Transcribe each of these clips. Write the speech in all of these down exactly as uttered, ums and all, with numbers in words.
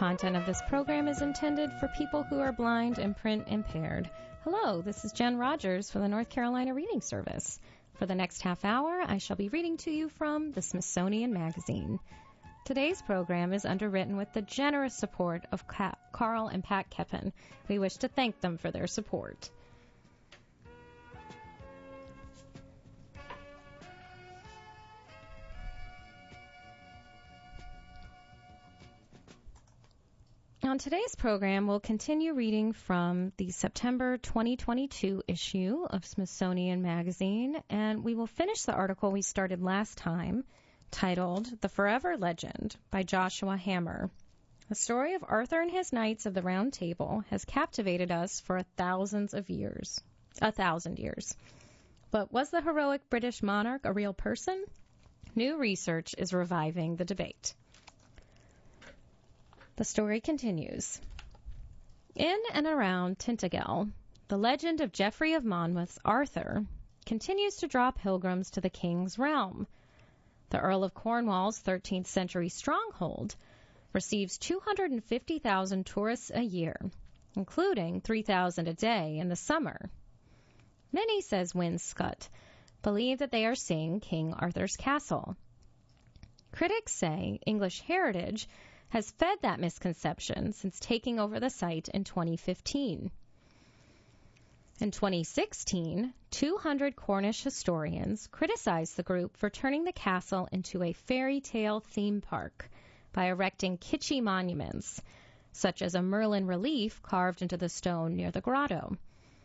content of this program is intended for people who are blind and print impaired. Hello, this is Jen Rogers for the North Carolina Reading Service. For the next half hour, I shall be reading to you from the Smithsonian Magazine. Today's program is underwritten with the generous support of Carl and Pat Keppen. We wish to thank them for their support. On today's program, we'll continue reading from the September twenty twenty-two issue of Smithsonian Magazine, and we will finish the article we started last time, titled The Forever Legend by Joshua Hammer. The story of Arthur and his Knights of the Round Table has captivated us for a thousands of years, a thousand years. But was the heroic British monarch a real person? New research is reviving the debate. The story continues. In and around Tintagel, the legend of Geoffrey of Monmouth's Arthur continues to draw pilgrims to the king's realm. The Earl of Cornwall's thirteenth century stronghold receives two hundred fifty thousand tourists a year, including three thousand a day in the summer. Many, says Wynne Scutt, believe that they are seeing King Arthur's castle. Critics say English Heritage has fed that misconception since taking over the site in twenty fifteen. In twenty sixteen, two hundred Cornish historians criticized the group for turning the castle into a fairy tale theme park by erecting kitschy monuments, such as a Merlin relief carved into the stone near the grotto.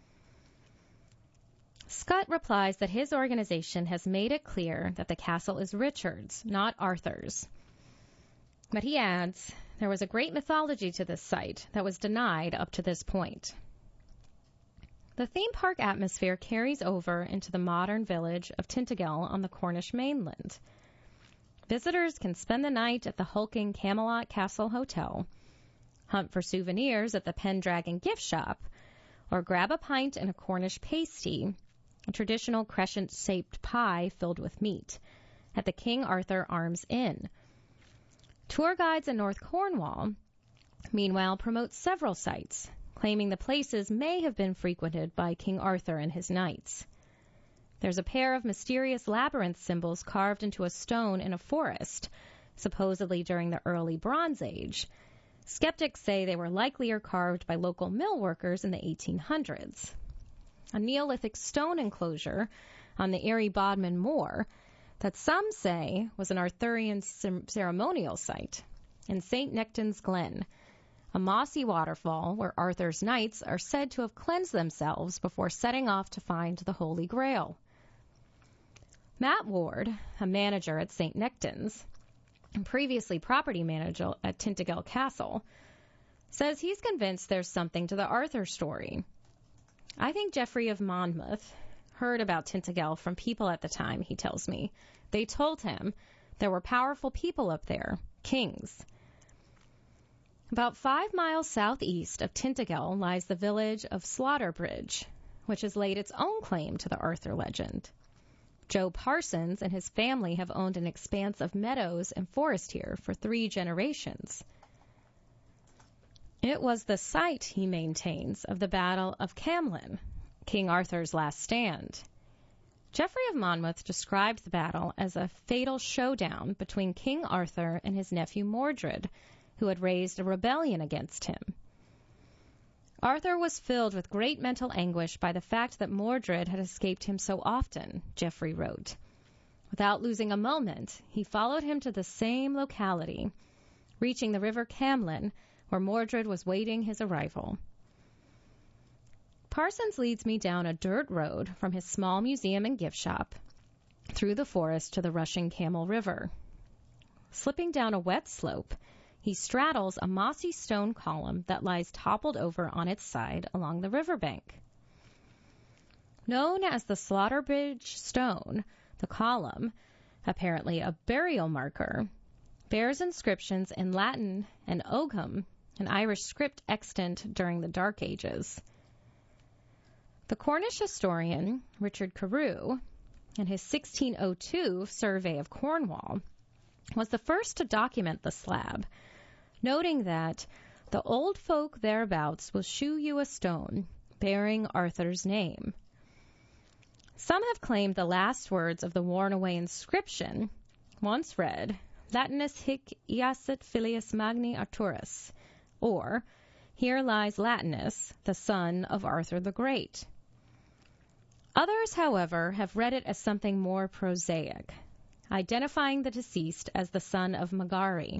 Scutt replies that his organization has made it clear that the castle is Richard's, not Arthur's. But he adds, there was a great mythology to this site that was denied up to this point. The theme park atmosphere carries over into the modern village of Tintagel on the Cornish mainland. Visitors can spend the night at the hulking Camelot Castle Hotel, hunt for souvenirs at the Pendragon gift shop, or grab a pint in a Cornish pasty, a traditional crescent-shaped pie filled with meat, at the King Arthur Arms Inn. Tour guides in North Cornwall, meanwhile, promote several sites, claiming the places may have been frequented by King Arthur and his knights. There's a pair of mysterious labyrinth symbols carved into a stone in a forest, supposedly during the early Bronze Age. Skeptics say they were likelier carved by local mill workers in the eighteen hundreds. A Neolithic stone enclosure on the Erie Bodmin Moor that some say was an Arthurian ceremonial site in Saint Nectan's Glen, a mossy waterfall where Arthur's knights are said to have cleansed themselves before setting off to find the Holy Grail. Matt Ward, a manager at Saint Nectan's, and previously property manager at Tintagel Castle, says he's convinced there's something to the Arthur story. I think Geoffrey of Monmouth heard about Tintagel from people at the time, he tells me. They told him there were powerful people up there, kings. About five miles southeast of Tintagel lies the village of Slaughterbridge, which has laid its own claim to the Arthur legend. Joe Parsons and his family have owned an expanse of meadows and forest here for three generations. It was the site, he maintains, of the Battle of Camlan, King Arthur's last stand. Geoffrey of Monmouth described the battle as a fatal showdown between King Arthur and his nephew Mordred, who had raised a rebellion against him. Arthur was filled with great mental anguish by the fact that Mordred had escaped him so often, Geoffrey wrote. Without losing a moment, he followed him to the same locality, reaching the river Camlan, where Mordred was waiting his arrival. Parsons leads me down a dirt road from his small museum and gift shop, through the forest to the rushing Camel River. Slipping down a wet slope, he straddles a mossy stone column that lies toppled over on its side along the riverbank. Known as the Slaughterbridge Stone, the column, apparently a burial marker, bears inscriptions in Latin and Ogham, an Irish script extant during the Dark Ages. The Cornish historian Richard Carew, in his sixteen oh two survey of Cornwall, was the first to document the slab, noting that the old folk thereabouts will shew you a stone bearing Arthur's name. Some have claimed the last words of the worn-away inscription once read, Latinus hic iacet filius magni Arturus, or, here lies Latinus, the son of Arthur the Great. Others, however, have read it as something more prosaic, identifying the deceased as the son of Magari.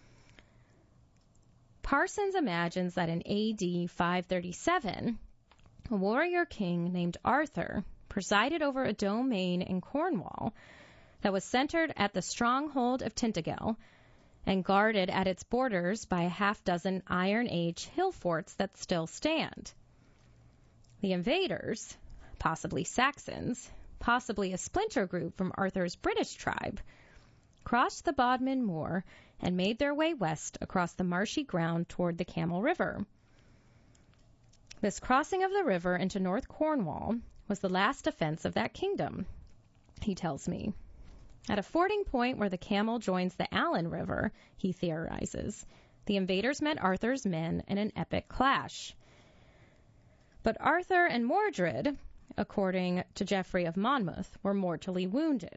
Parsons imagines that in A D five thirty-seven, a warrior king named Arthur presided over a domain in Cornwall that was centered at the stronghold of Tintagel and guarded at its borders by a half-dozen Iron Age hill forts that still stand. The invaders, possibly Saxons, possibly a splinter group from Arthur's British tribe, crossed the Bodmin Moor and made their way west across the marshy ground toward the Camel River. This crossing of the river into North Cornwall was the last offense of that kingdom, he tells me. At a fording point where the Camel joins the Allen River, he theorizes, the invaders met Arthur's men in an epic clash. But Arthur and Mordred, according to Geoffrey of Monmouth, were mortally wounded.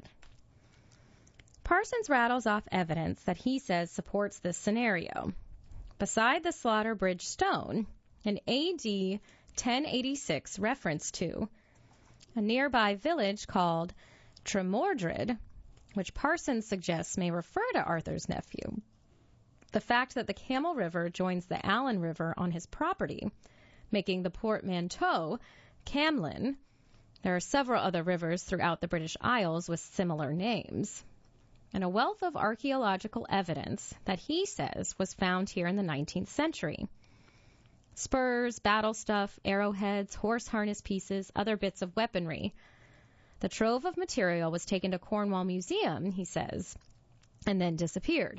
Parsons rattles off evidence that he says supports this scenario. Beside the Slaughter Bridge stone, an A D ten eighty-six reference to a nearby village called Tremordred, which Parsons suggests may refer to Arthur's nephew. The fact that the Camel River joins the Allen River on his property, making the portmanteau Camlin. There are several other rivers throughout the British Isles with similar names, and a wealth of archaeological evidence that he says was found here in the nineteenth century. Spurs, battle stuff, arrowheads, horse harness pieces, other bits of weaponry. The trove of material was taken to Cornwall Museum, he says, and then disappeared.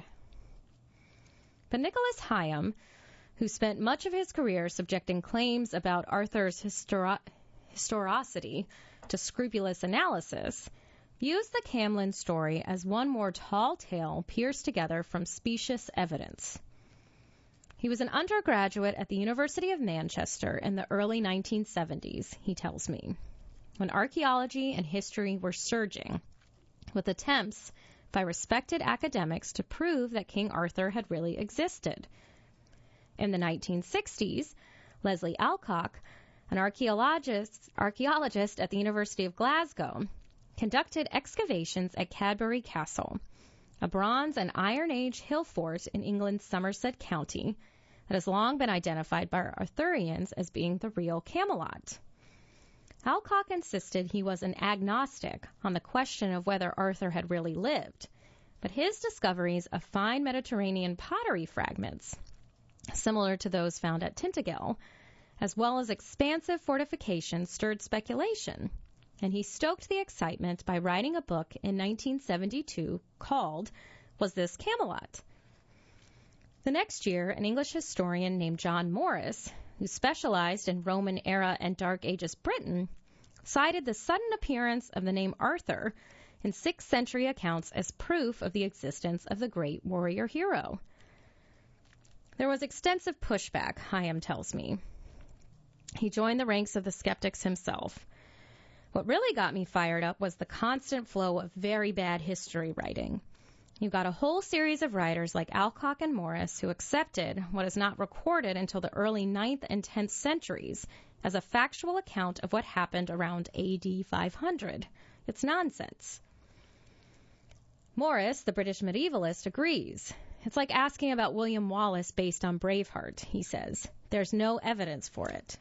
But Nicholas Higham, who spent much of his career subjecting claims about Arthur's histori- historicity to scrupulous analysis, views the Camlin story as one more tall tale pierced together from specious evidence. He was an undergraduate at the University of Manchester in the early nineteen seventies, he tells me, when archaeology and history were surging, with attempts by respected academics to prove that King Arthur had really existed. In the nineteen sixties, Leslie Alcock, an archaeologist, archaeologist at the University of Glasgow, conducted excavations at Cadbury Castle, a Bronze and Iron Age hill fort in England's Somerset County that has long been identified by Arthurians as being the real Camelot. Alcock insisted he was an agnostic on the question of whether Arthur had really lived, but his discoveries of fine Mediterranean pottery fragments, similar to those found at Tintagel, as well as expansive fortifications, stirred speculation, and he stoked the excitement by writing a book in nineteen seventy-two called Was This Camelot? The next year, an English historian named John Morris, who specialized in Roman era and Dark Ages Britain, cited the sudden appearance of the name Arthur in sixth century accounts as proof of the existence of the great warrior hero. There was extensive pushback, Higham tells me. He joined the ranks of the skeptics himself. What really got me fired up was the constant flow of very bad history writing. You've got a whole series of writers like Alcock and Morris who accepted what is not recorded until the early ninth and tenth centuries as a factual account of what happened around A D five hundred. It's nonsense. Morris, the British medievalist, agrees. It's like asking about William Wallace based on Braveheart, he says. There's no evidence for it.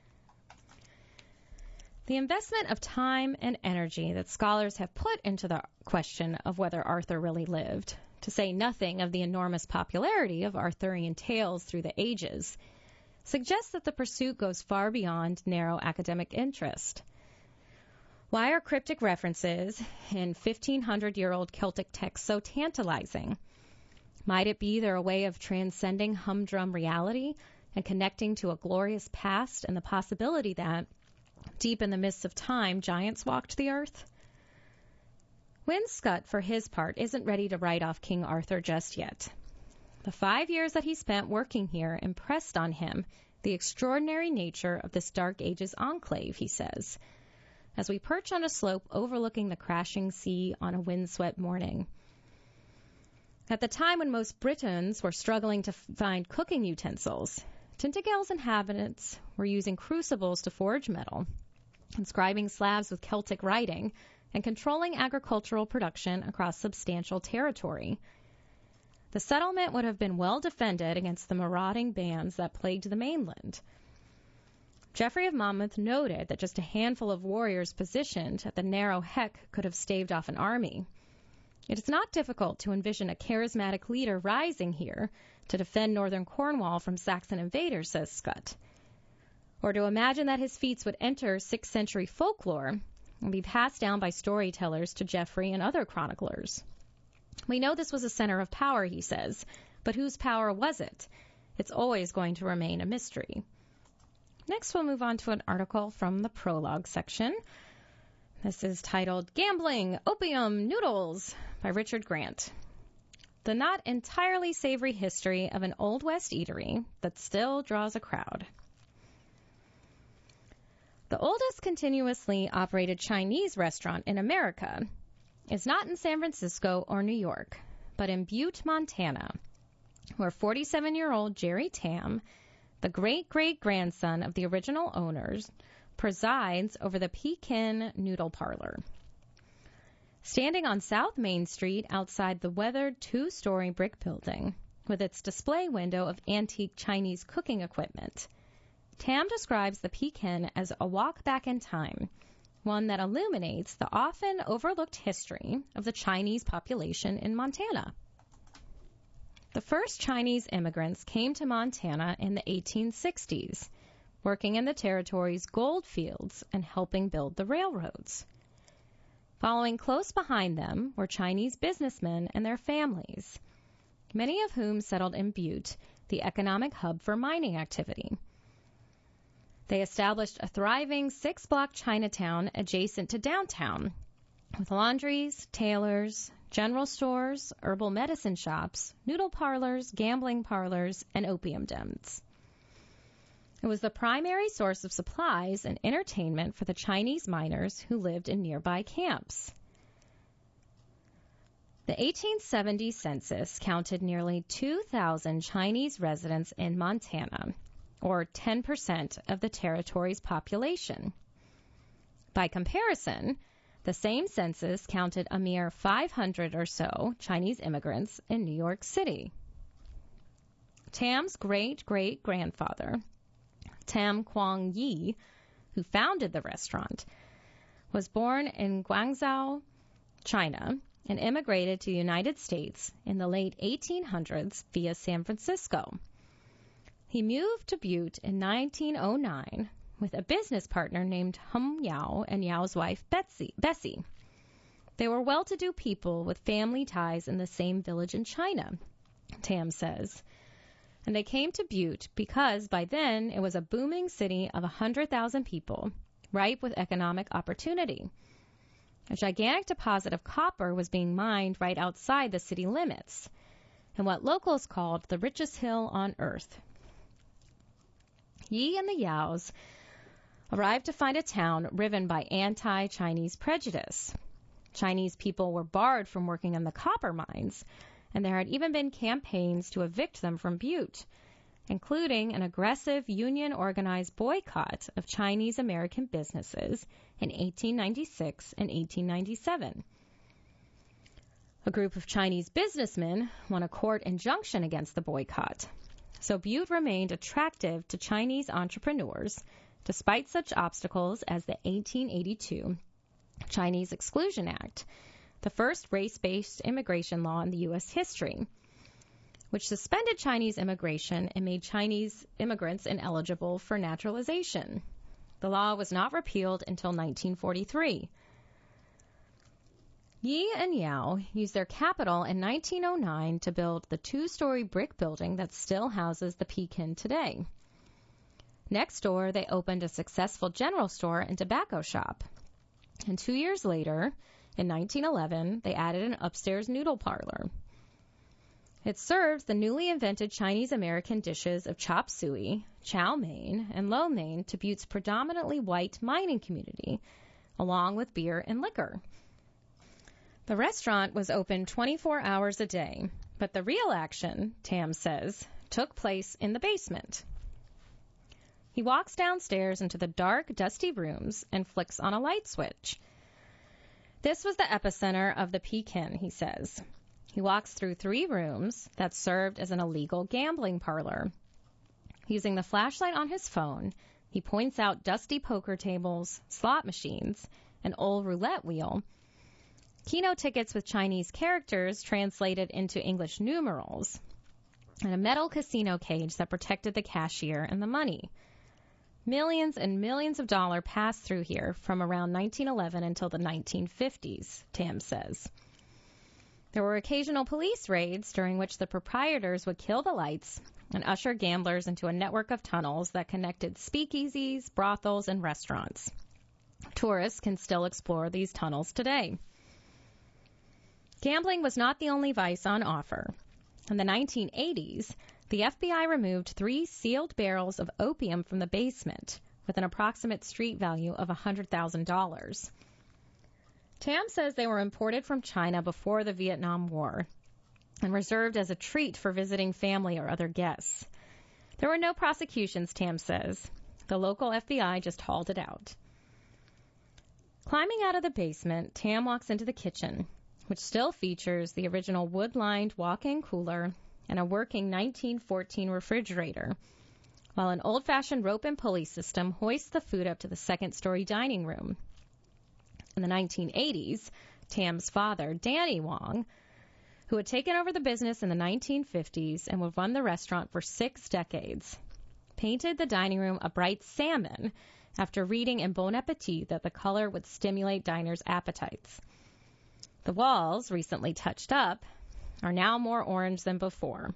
The investment of time and energy that scholars have put into the question of whether Arthur really lived, to say nothing of the enormous popularity of Arthurian tales through the ages, suggests that the pursuit goes far beyond narrow academic interest. Why are cryptic references in fifteen hundred year old Celtic texts so tantalizing? Might it be they're a way of transcending humdrum reality and connecting to a glorious past and the possibility that, deep in the mists of time, giants walked the earth? Wyn Scott, for his part, isn't ready to write off King Arthur just yet. The five years that he spent working here impressed on him the extraordinary nature of this Dark Ages enclave, he says, as we perch on a slope overlooking the crashing sea on a windswept morning. At the time when most Britons were struggling to find cooking utensils, Tintagel's inhabitants were using crucibles to forge metal, inscribing slabs with Celtic writing, and controlling agricultural production across substantial territory. The settlement would have been well defended against the marauding bands that plagued the mainland. Geoffrey of Monmouth noted that just a handful of warriors positioned at the narrow Heck could have staved off an army. It is not difficult to envision a charismatic leader rising here to defend northern Cornwall from Saxon invaders, says Scott, or to imagine that his feats would enter sixth century folklore and be passed down by storytellers to Geoffrey and other chroniclers. We know this was a center of power, he says, but whose power was it? It's always going to remain a mystery. Next, we'll move on to an article from the prologue section. This is titled Gambling, Opium, Noodles by Richard Grant. The not entirely savory history of an Old West eatery that still draws a crowd. The oldest continuously operated Chinese restaurant in America is not in San Francisco or New York, but in Butte, Montana, where forty-seven-year-old Jerry Tam, the great-great-grandson of the original owners, presides over the Pekin Noodle Parlor. Standing on South Main Street outside the weathered two-story brick building, with its display window of antique Chinese cooking equipment, Tam describes the Pekin as a walk back in time, one that illuminates the often overlooked history of the Chinese population in Montana. The first Chinese immigrants came to Montana in the eighteen sixties, working in the territory's gold fields and helping build the railroads. Following close behind them were Chinese businessmen and their families, many of whom settled in Butte, the economic hub for mining activity. They established a thriving six-block Chinatown adjacent to downtown, with laundries, tailors, general stores, herbal medicine shops, noodle parlors, gambling parlors, and opium dens. It was the primary source of supplies and entertainment for the Chinese miners who lived in nearby camps. The eighteen seventy census counted nearly two thousand Chinese residents in Montana, or ten percent of the territory's population. By comparison, the same census counted a mere five hundred or so Chinese immigrants in New York City. Tam's great-great-grandfather, Tam Kwong Yi, who founded the restaurant, was born in Guangzhou, China, and immigrated to the United States in the late eighteen hundreds via San Francisco. He moved to Butte in nineteen oh nine with a business partner named Hum Yao and Yao's wife Betsy, Bessie. They were well-to-do people with family ties in the same village in China, Tam says. And they came to Butte because by then it was a booming city of one hundred thousand people, ripe with economic opportunity. A gigantic deposit of copper was being mined right outside the city limits, in what locals called the richest hill on earth. Yi and the Yaos arrived to find a town riven by anti-Chinese prejudice. Chinese people were barred from working in the copper mines, and there had even been campaigns to evict them from Butte, including an aggressive union-organized boycott of Chinese-American businesses in eighteen ninety-six and eighteen ninety-seven. A group of Chinese businessmen won a court injunction against the boycott, so Butte remained attractive to Chinese entrepreneurs despite such obstacles as the eighteen eighty-two Chinese Exclusion Act, the first race-based immigration law in the U S history, which suspended Chinese immigration and made Chinese immigrants ineligible for naturalization. The law was not repealed until nineteen forty-three. Yi and Yao used their capital in nineteen oh nine to build the two-story brick building that still houses the Pekin today. Next door, they opened a successful general store and tobacco shop. And two years later, in nineteen eleven, they added an upstairs noodle parlor. It serves the newly invented Chinese-American dishes of chop suey, chow mein, and lo mein to Butte's predominantly white mining community, along with beer and liquor. The restaurant was open twenty-four hours a day, but the real action, Tam says, took place in the basement. He walks downstairs into the dark, dusty rooms and flicks on a light switch. This was the epicenter of the Pekin, he says. He walks through three rooms that served as an illegal gambling parlor. Using the flashlight on his phone, he points out dusty poker tables, slot machines, an old roulette wheel, Keno tickets with Chinese characters translated into English numerals, and a metal casino cage that protected the cashier and the money. Millions and millions of dollars passed through here from around nineteen eleven until the nineteen fifties, Tam says. There were occasional police raids during which the proprietors would kill the lights and usher gamblers into a network of tunnels that connected speakeasies, brothels, and restaurants. Tourists can still explore these tunnels today. Gambling was not the only vice on offer. In the nineteen eighties, the F B I removed three sealed barrels of opium from the basement with an approximate street value of one hundred thousand dollars. Tam says they were imported from China before the Vietnam War and reserved as a treat for visiting family or other guests. There were no prosecutions, Tam says. The local F B I just hauled it out. Climbing out of the basement, Tam walks into the kitchen, which still features the original wood-lined walk-in cooler and a working nineteen fourteen refrigerator, while an old-fashioned rope and pulley system hoists the food up to the second-story dining room. In the nineteen eighties, Tam's father, Danny Wong, who had taken over the business in the nineteen fifties and would run the restaurant for six decades, painted the dining room a bright salmon after reading in Bon Appetit that the color would stimulate diners' appetites. The walls, recently touched up, are now more orange than before.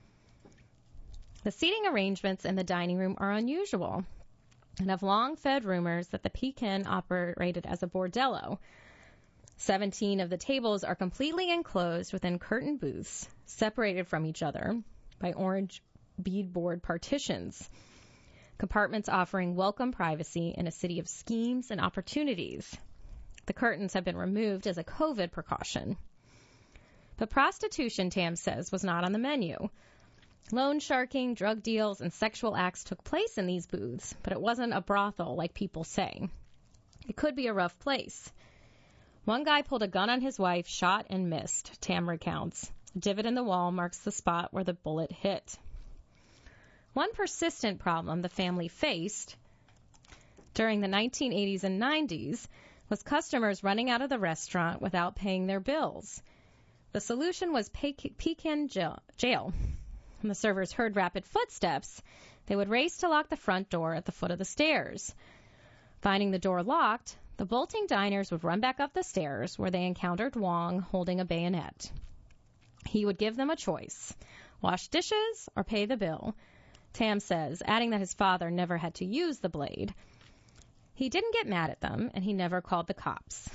The seating arrangements in the dining room are unusual and have long fed rumors that the Pekin operated as a bordello. Seventeen of the tables are completely enclosed within curtain booths, separated from each other by orange beadboard partitions, compartments offering welcome privacy in a city of schemes and opportunities. The curtains have been removed as a COVID precaution. But prostitution, Tam says, was not on the menu. Loan sharking, drug deals, and sexual acts took place in these booths, but it wasn't a brothel like people say. It could be a rough place. One guy pulled a gun on his wife, shot and missed, Tam recounts. A divot in the wall marks the spot where the bullet hit. One persistent problem the family faced during the nineteen eighties and nineties was customers running out of the restaurant without paying their bills. The solution was Pekin jail. When the servers heard rapid footsteps, they would race to lock the front door at the foot of the stairs. Finding the door locked, the bolting diners would run back up the stairs where they encountered Wong holding a bayonet. He would give them a choice, wash dishes or pay the bill, Tam says, adding that his father never had to use the blade. He didn't get mad at them, and he never called the cops.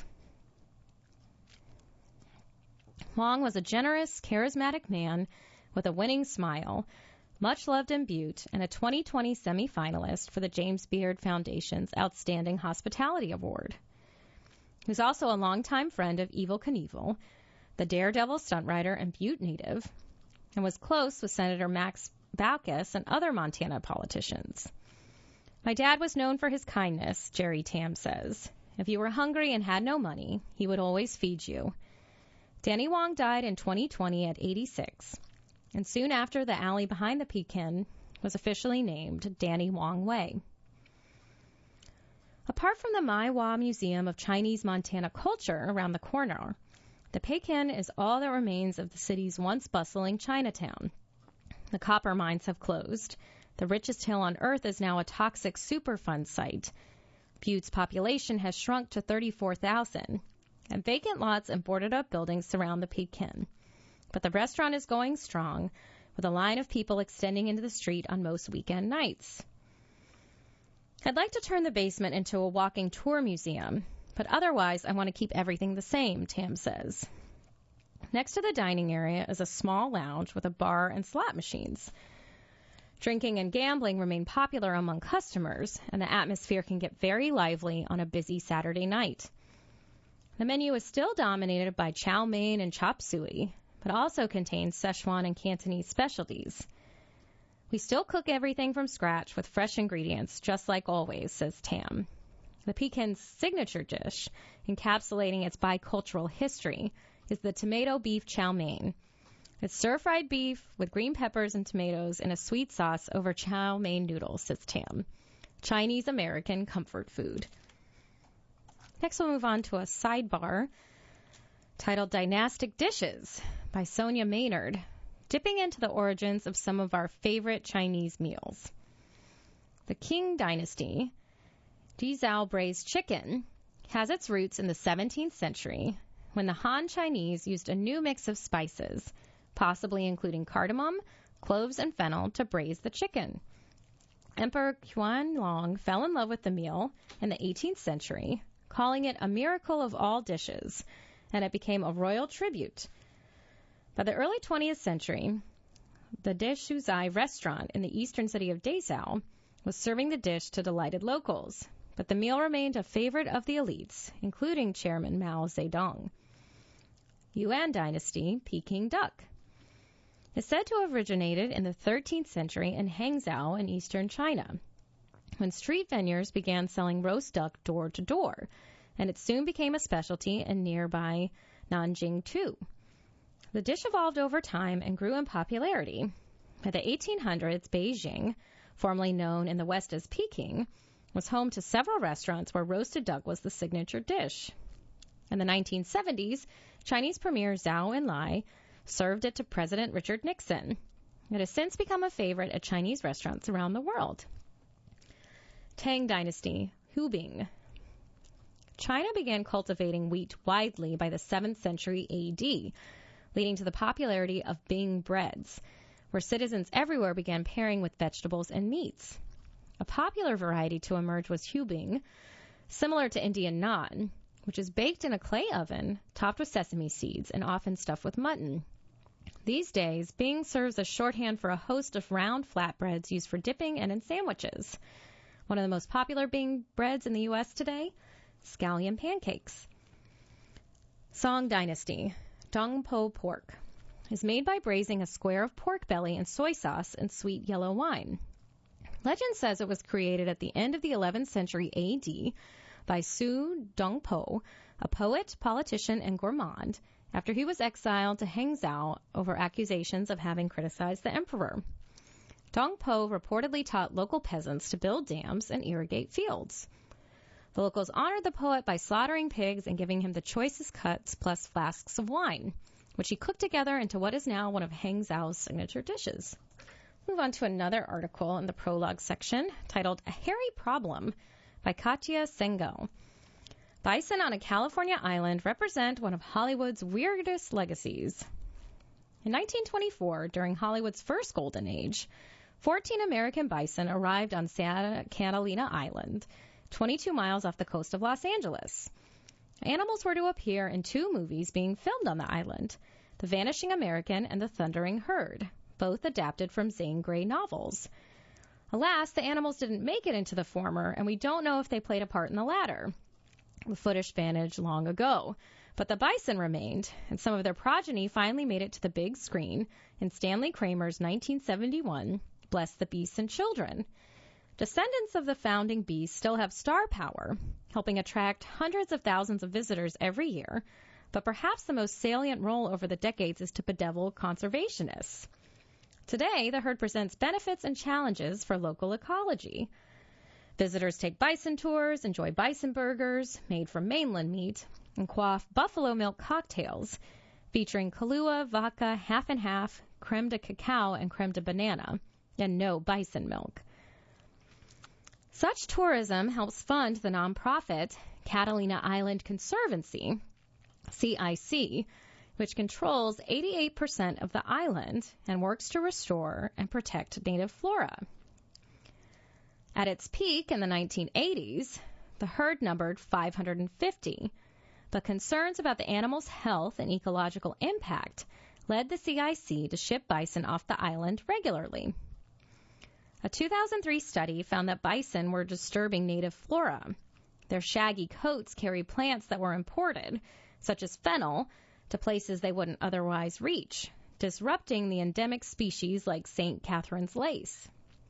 Wong was a generous, charismatic man with a winning smile, much loved in Butte, and a twenty twenty semifinalist for the James Beard Foundation's Outstanding Hospitality Award. He was also a longtime friend of Evel Knievel, the daredevil stunt rider and Butte native, and was close with Senator Max Baucus and other Montana politicians. My dad was known for his kindness, Jerry Tam says. If you were hungry and had no money, he would always feed you. Danny Wong died in twenty twenty at eighty-six, and soon after the alley behind the Pekin was officially named Danny Wong Way. Apart from the Mai Hua Museum of Chinese Montana Culture around the corner, the Pekin is all that remains of the city's once bustling Chinatown. The copper mines have closed. The richest hill on earth is now a toxic Superfund site. Butte's population has shrunk to thirty-four thousand, and vacant lots and boarded-up buildings surround the Pekin. But the restaurant is going strong, with a line of people extending into the street on most weekend nights. I'd like to turn the basement into a walking tour museum, but otherwise I want to keep everything the same, Tam says. Next to the dining area is a small lounge with a bar and slot machines. Drinking and gambling remain popular among customers, and the atmosphere can get very lively on a busy Saturday night. The menu is still dominated by chow mein and chop suey, but also contains Szechuan and Cantonese specialties. We still cook everything from scratch with fresh ingredients, just like always, says Tam. The Pekin's signature dish, encapsulating its bicultural history, is the tomato beef chow mein. It's stir-fried beef with green peppers and tomatoes in a sweet sauce over chow mein noodles, says Tam. Chinese-American comfort food. Next, we'll move on to a sidebar titled Dynastic Dishes by Sonia Maynard, dipping into the origins of some of our favorite Chinese meals. The Qing Dynasty, Dizhao braised chicken, has its roots in the seventeenth century when the Han Chinese used a new mix of spices, possibly including cardamom, cloves, and fennel, to braise the chicken. Emperor Qianlong fell in love with the meal in the eighteenth century, calling it a miracle of all dishes, and it became a royal tribute. By the early twentieth century, the De Shuzai restaurant in the eastern city of Dezhou was serving the dish to delighted locals, but the meal remained a favorite of the elites, including Chairman Mao Zedong. Yuan Dynasty Peking duck is said to have originated in the thirteenth century in Hangzhou in eastern China, when street vendors began selling roast duck door to door, and it soon became a specialty in nearby Nanjing too. The dish evolved over time and grew in popularity. By the eighteen hundreds, Beijing, formerly known in the West as Peking, was home to several restaurants where roasted duck was the signature dish. In the nineteen seventies, Chinese Premier Zhou Enlai served it to President Richard Nixon. It has since become a favorite at Chinese restaurants around the world. Tang Dynasty, Hubing. China began cultivating wheat widely by the seventh century A D, leading to the popularity of Bing breads, where citizens everywhere began pairing with vegetables and meats. A popular variety to emerge was Hubing, similar to Indian naan, which is baked in a clay oven, topped with sesame seeds, and often stuffed with mutton. These days, Bing serves as shorthand for a host of round flatbreads used for dipping and in sandwiches. One of the most popular Bing breads in the U S today, scallion pancakes. Song Dynasty, Dongpo pork, is made by braising a square of pork belly in soy sauce and sweet yellow wine. Legend says it was created at the end of the eleventh century A D by Su Dongpo, a poet, politician, and gourmand, after he was exiled to Hangzhou over accusations of having criticized the emperor. Dongpo reportedly taught local peasants to build dams and irrigate fields. The locals honored the poet by slaughtering pigs and giving him the choicest cuts plus flasks of wine, which he cooked together into what is now one of Hangzhou's signature dishes. Move on to another article in the prologue section titled A Hairy Problem by Katya Sengel. Bison on a California island represent one of Hollywood's weirdest legacies. In nineteen twenty-four, during Hollywood's first golden age, fourteen American bison arrived on Santa Catalina Island, twenty-two miles off the coast of Los Angeles. Animals were to appear in two movies being filmed on the island, The Vanishing American and The Thundering Herd, both adapted from Zane Grey novels. Alas, the animals didn't make it into the former, and we don't know if they played a part in the latter. The footage vanished long ago, but the bison remained, and some of their progeny finally made it to the big screen in Stanley Kramer's nineteen seventy-one Bless the Beasts and Children. Descendants of the founding beasts still have star power, helping attract hundreds of thousands of visitors every year, but perhaps the most salient role over the decades is to bedevil conservationists. Today, the herd presents benefits and challenges for local ecology. Visitors take bison tours, enjoy bison burgers made from mainland meat, and quaff buffalo milk cocktails featuring Kahlua, vodka, half and half, creme de cacao, and creme de banana, and no bison milk. Such tourism helps fund the nonprofit Catalina Island Conservancy, C I C, which controls eighty-eight percent of the island and works to restore and protect native flora. At its peak in the nineteen eighties, the herd numbered five hundred fifty, but concerns about the animal's health and ecological impact led the C I C to ship bison off the island regularly. A two thousand three study found that bison were disturbing native flora. Their shaggy coats carry plants that were imported, such as fennel, to places they wouldn't otherwise reach, disrupting the endemic species like Saint Catherine's lace.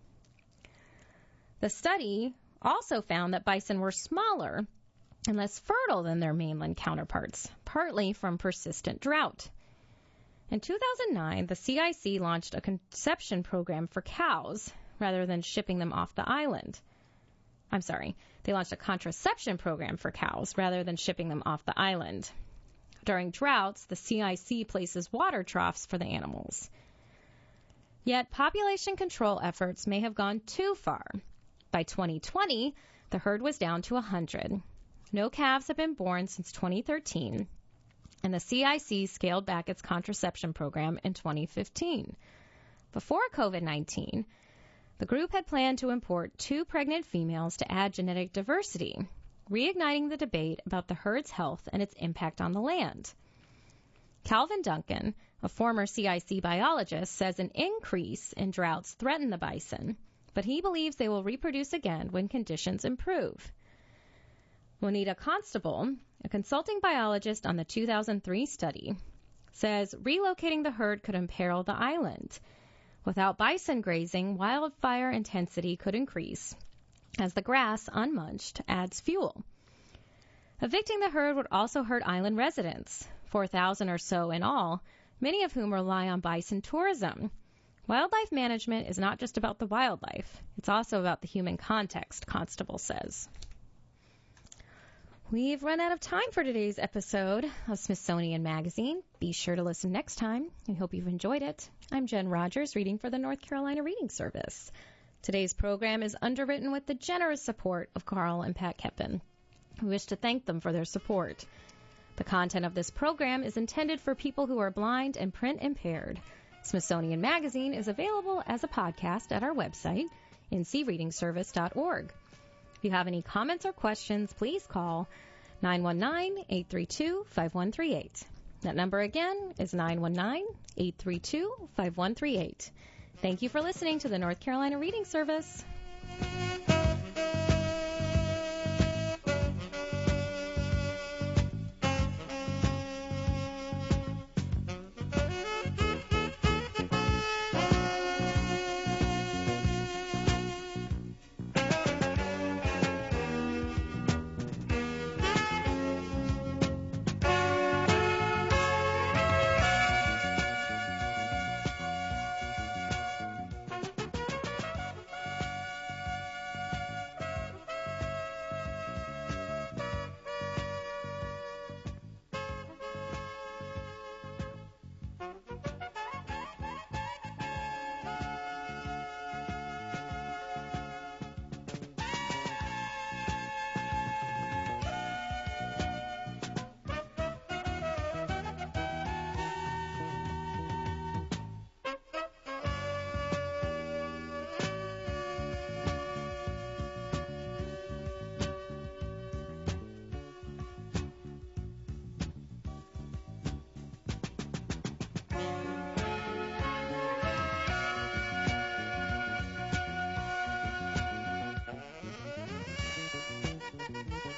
The study also found that bison were smaller and less fertile than their mainland counterparts, partly from persistent drought. In two thousand nine, the C I C launched a conception program for cows rather than shipping them off the island. I'm sorry, they launched a contraception program for cows rather than shipping them off the island. During droughts, the C I C places water troughs for the animals. Yet population control efforts may have gone too far. By twenty twenty, the herd was down to one hundred. No calves have been born since twenty thirteen, and the C I C scaled back its contraception program in twenty fifteen. Before covid nineteen, the group had planned to import two pregnant females to add genetic diversity, reigniting the debate about the herd's health and its impact on the land. Calvin Duncan, a former C I C biologist, says an increase in droughts threaten the bison, but he believes they will reproduce again when conditions improve. Juanita Constable, a consulting biologist on the two thousand three study, says relocating the herd could imperil the island. Without bison grazing, wildfire intensity could increase, as the grass, unmunched, adds fuel. Evicting the herd would also hurt island residents, four thousand or so in all, many of whom rely on bison tourism. Wildlife management is not just about the wildlife. It's also about the human context, Constable says. We've run out of time for today's episode of Smithsonian Magazine. Be sure to listen next time. We hope you've enjoyed it. I'm Jen Rogers, reading for the North Carolina Reading Service. Today's program is underwritten with the generous support of Carl and Pat Keppen. We wish to thank them for their support. The content of this program is intended for people who are blind and print impaired. Smithsonian Magazine is available as a podcast at our website, n c reading service dot org. If you have any comments or questions, please call nine one nine, eight three two, five one three eight. That number again is nine one nine, eight three two, five one three eight. Thank you for listening to the North Carolina Reading Service.